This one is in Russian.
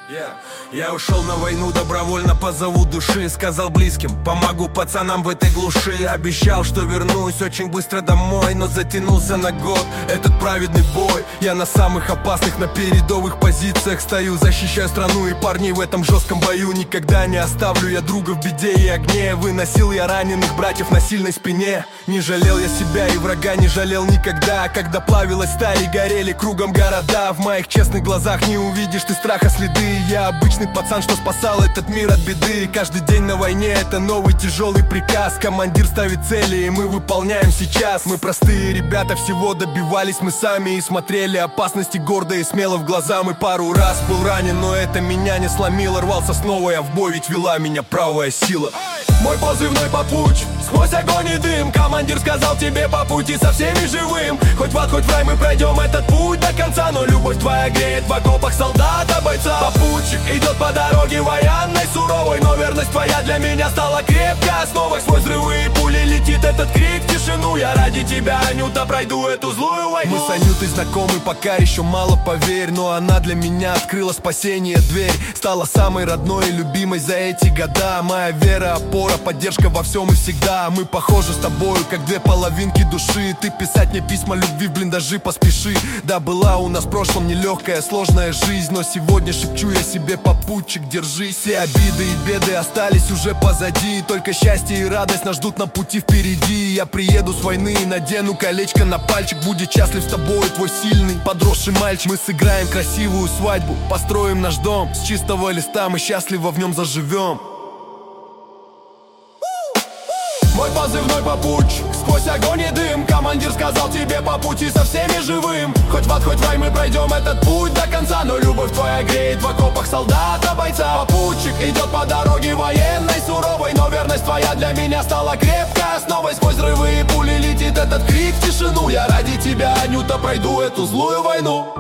Я ушел на войну добровольно по зову души. Сказал близким, помогу пацанам в этой глуши. Обещал, что вернусь очень быстро домой, но затянулся на год этот праведный бой. Я на самых опасных, на передовых позициях стою, защищаю страну и парней в этом жестком бою. Никогда не оставлю я друга в беде и огне. Выносил я раненых братьев на сильной спине. Не жалел я себя и врага не жалел никогда. Когда плавилась сталь и горели кругом города, в моих честных глазах не увидишь ты страха следы. Я обычный пацан, что спасал этот мир от беды. Каждый день на войне это новый тяжелый приказ. Командир ставит цели, и мы выполняем сейчас. Мы простые ребята, всего добивались мы сами и смотрели опасности гордо и смело в глаза. Мы пару раз был ранен, но это меня не сломило. Рвался снова я в бой, ведь вела меня правая сила. Мой позывной попуч, сквозь огонь и дым. Командир сказал тебе по пути со всеми живым. Хоть в ад, хоть в рай мы пройдем этот путь до конца, но любовь твоя греет в окопах солдата, бойца. Попутчик идет по дороге военной, суровой, но верность твоя для меня стала крепкой основой. Сквозь взрывы и пули летит этот крик в тишину. Я ради тебя, Анюта, пройду эту злую войну. Мы с Анютой знакомы, пока еще мало, поверь, но она для меня открыла спасение дверь. Стала самой родной и любимой за эти года. Моя вера, опора, поддержка во всем и всегда. Мы похожи с тобою, как две половинки души. Ты писать мне письма любви в блиндажи поспеши. Да, была у нас в прошлом нелегкая, сложная жизнь, но сегодня шепчу я себе, попутчик, держись. Все обиды и беды остались уже позади. Только счастье и радость нас ждут на пути впереди. Я приеду с войны и надену колечко на пальчик. Будет счастлив с тобой твой сильный подросший мальчик. Мы сыграем красивую свадьбу, построим наш дом. С чистого листа мы счастливо в нем заживем. Мой позывной попутчик, сквозь огонь и дым. Командир сказал тебе по пути со всеми живым. Хоть в ад, хоть в рай мы пройдем этот путь до конца, но любовь твоя греет в окопах солдата, бойца. Попутчик идет по дороге военной, суровой, но верность твоя для меня стала крепкой основой. Сквозь взрывы и пули летит этот крик в тишину. Я ради тебя, Анюта, пройду эту злую войну.